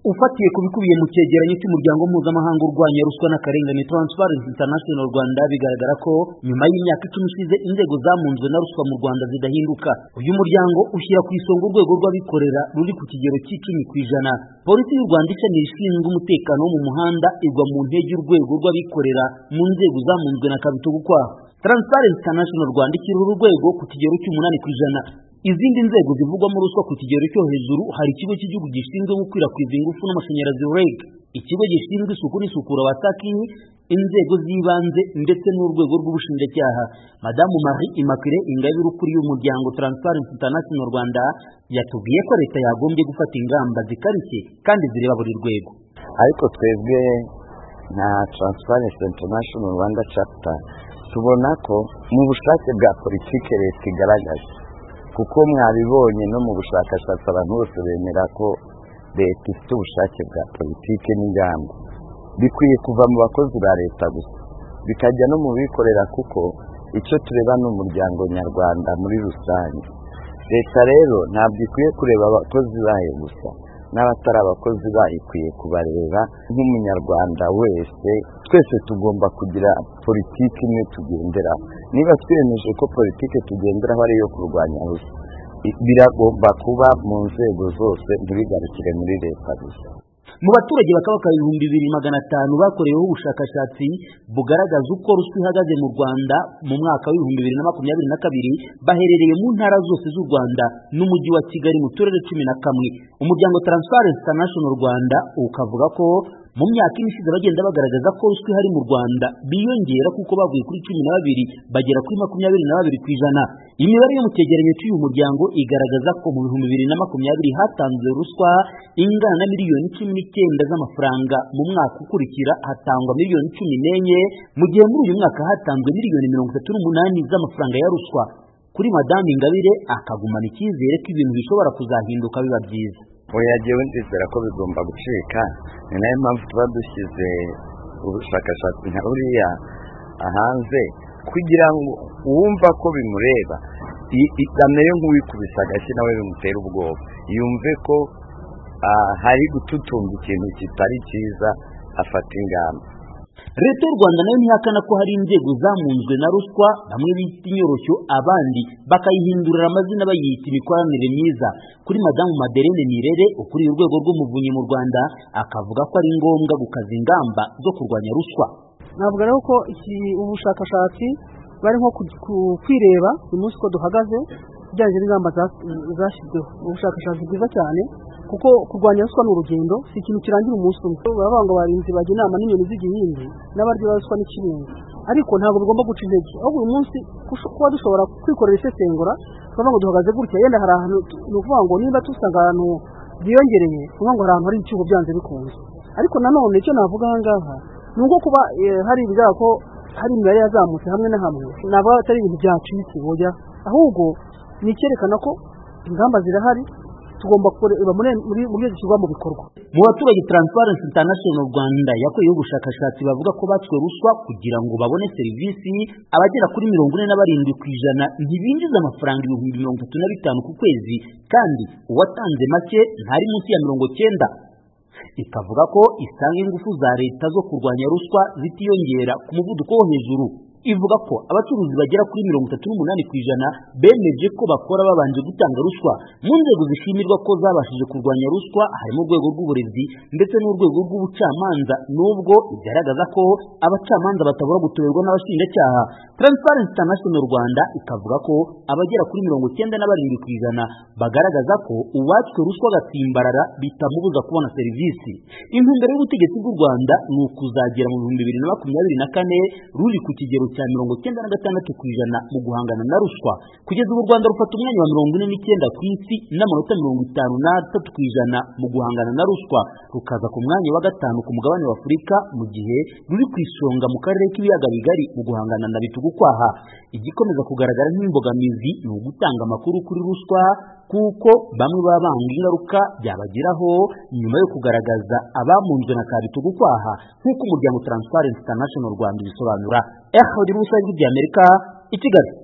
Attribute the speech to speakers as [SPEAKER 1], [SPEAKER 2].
[SPEAKER 1] Ufatiye ku bikubiye mu cyegeranyo cy'umuryango mpuzamahanga urwanya ruswa n'akarengane Transparency International Rwanda, bigaragara ko nyuma y'imyaka 10 ishize inzego zamunzwe na ruswa mu Rwanda zidahinduka. Uyu muryango ushyira ku isonga urwego rw'abikorera ruri ku kigero cy'10%. Polisi y'u Rwanda ishami rishinzwe umutekano wo mu muhanda igwa mu ntege urwego rw'abikorera mu nzego zamunzwe na kabitugukwa. Transparency International Rwanda ishyira urwego ku kigero cy'8%. Izindi nzego zivugwa mu ruswa ku kigero cyo hejuru hari ikigo cy'igihugu gishinzwe gukwirakwiza ingufu n'amashanyarazi REG, ikigo gishinzwe isuku n'isukura wasaki, inzego z'ibanze ndetse n'urwego rw'ubushinjacyaha. Madamu Marie Immaculée Ingabire ukuriye umuryango Transparency International Rwanda yatubwiye ko leta yagombye gufata ingamba zikarishye kandi zireba buri rwego.
[SPEAKER 2] Ariko twebwe na Transparency International Rwanda chapter tubona ko mu bushake bwa politike leta igaragaza, kuko mwabibonye no mu bushakashatsi abantu bose bemera ko leta ifite ubushake bwa politike n'ingamba, bikwiye kuva mu bakozi ba leta gusa bikajya no mu bikorera, kuko icyo tureba n'umuryango nyarwanda muri rusange. Leta rero ntabwo ikwiye kureba abakozi bayo gusa, n'abatari abakozi bayo ikwiye kubareba nk'umunyarwanda wese. Twese tugomba kugira politiki imwe tugendera. Niba twiyemeje ko politiki tugendera ari iyo kurwanya ruswa, biragomba kuba mu nzego zose, ntibigarukire muri leta gusa.
[SPEAKER 1] Mu baturage bakaba 2500 bakoreweho ubushakashatsi bugaragaza uko ruswa ihagaze mu Rwanda mu mwaka wa 2022 baherereye mu ntara zose z'u Rwanda n'umujyi wa Kigali mu turere 11. Umuryango Transparency International Rwanda ukavuga ko mu myaka ishize bagenda bagaragaza ko ruswa ihari mu Rwanda biyongera, kuko bavuye kuri 12 bagera kuri 22%. Imibare yo mu cyegeranyo cy'uyu muryango igaragaza ko mu 2020 hatanzwe ruswa ingana na miliyoni 19 z'amafaranga, mu mwaka ukurikira hatangwa miliyoni 14, mu gihe muri uyu mwaka hatanzwe miliyoni 38 z'amafaranga ya ruswa. Kuri Madame Ingabire akagumana icyizere ko ibintu bishobora kuzahinduka biba byiza.
[SPEAKER 2] Oyagewe ndizera ko bigomba gucika, ni nayo mpamvu tuba dushyize ubushakashatsi nka buriya hanze, kugira ngo uwumva ko bimureba amere nk'uwikubisa agashyi nawe bimutera ubwoba, yumve ko hari gututumba ikintu kitari cyiza, afata ingamba.
[SPEAKER 1] Leta y'u Rwanda nayo ntihakana ko hari inzego zamunzwe na ruswa, bamwe bita inyoroshyo abandi bakayihindurira amazina bayita imikoranire myiza. Kuri Madamu Madeleine Nirere ukuriye urwego rw'umuvunyi mu Rwanda akavuga ko ari ngombwa gukaza ingamba zo kurwanya ruswa.
[SPEAKER 3] Navuga rero ko ubushakashatsi bari nko kwireba uyu munsi ko duhagaze bijyanye n'ingamba zashyizweho. Ubushakashatsi bwiza cyane, kuko kurwanya ruswa n'urugendo, si ikintu kirangira umunsi umwe. Baravuga ngo barinzi bajya inama n'inyoni z'igihinde n'abarya ruswa n'ikibungo, ariko ntabwo bigomba guca intege. Ahubwo uyu munsi kuba dushobora kwikorera isesengura, tukavuga ngo duhagaze gutya, yenda hari ahantu ni ukuvuga ngo niba dusanga ahantu byiyongereye, tuvuga ngo hari ahantu hari icyuho byanze bikunze. Ariko nanone icyo navuga aha ngaha ni uko kuba hari ibigaragara ko hari imibare yazamutse hamwe na hamwe, ntabwo atari ibintu byacitse oya, ahubwo ni icyerekana ko ingamba zirahari, tugomba kureba muri zishyirwa mu bikorwa.
[SPEAKER 1] Mu baturage Transparency International Rwanda yakoreyeho ubushakashatsi bavuga ko batswe ruswa kugira ngo babone serivisi, abagera kuri 47% ntibinjiza amafaranga 35,000 ku kwezi, kandi uwatanze make ntari munsi ya 90. Ikavuga ko isanga ingufu za leta zo kurwanya ruswa zitiyongera ku muvuduko wo hejuru. Ivuga ko abacuruzi bagera kuri 38% bemeje ko bakora babanje gutanga ruswa. Mu nzego zishimirwa ko zabashije kurwanya ruswa harimo urwego rw'uburezi ndetse n'urwego rw'ubucamanza, nubwo igaragaza ko abacamanza batabura gutorerwa n'abashinjacyaha. Transparency International Rwanda ikavuga ko abagera kuri 97% bagaragaza ko uwatswe ruswa gatsimbarara bitamubuza kubona serivisi. Intumbero y'ubutegetsi bw'u Rwanda ni ukuzagera mu 2024 ruri ku kigero cya 96% mu guhangana na ruswa. Kugeza ubu Rwanda rufata umwanya wa 49 ku isi n'amanota 53% mu guhangana na ruswa, rukaza ku mwanya wa 5 ku mugabane wa Afurika, mu gihe ruri ku isonga mu karere k'ibiyaga bigari mu guhangana na bitugukwaha. Igikomeza kugaragara nk'imbogamizi ni ugutanga amakuru kuri ruswa, kuko bamwe baba banga ingaruka byabagiraho nyuma yo kugaragaza abamunzwe na kabitugukwaha, nk'uko umuryango Transparency International Rwanda bisobanura. Uri Musa y'Amerika i Kigali.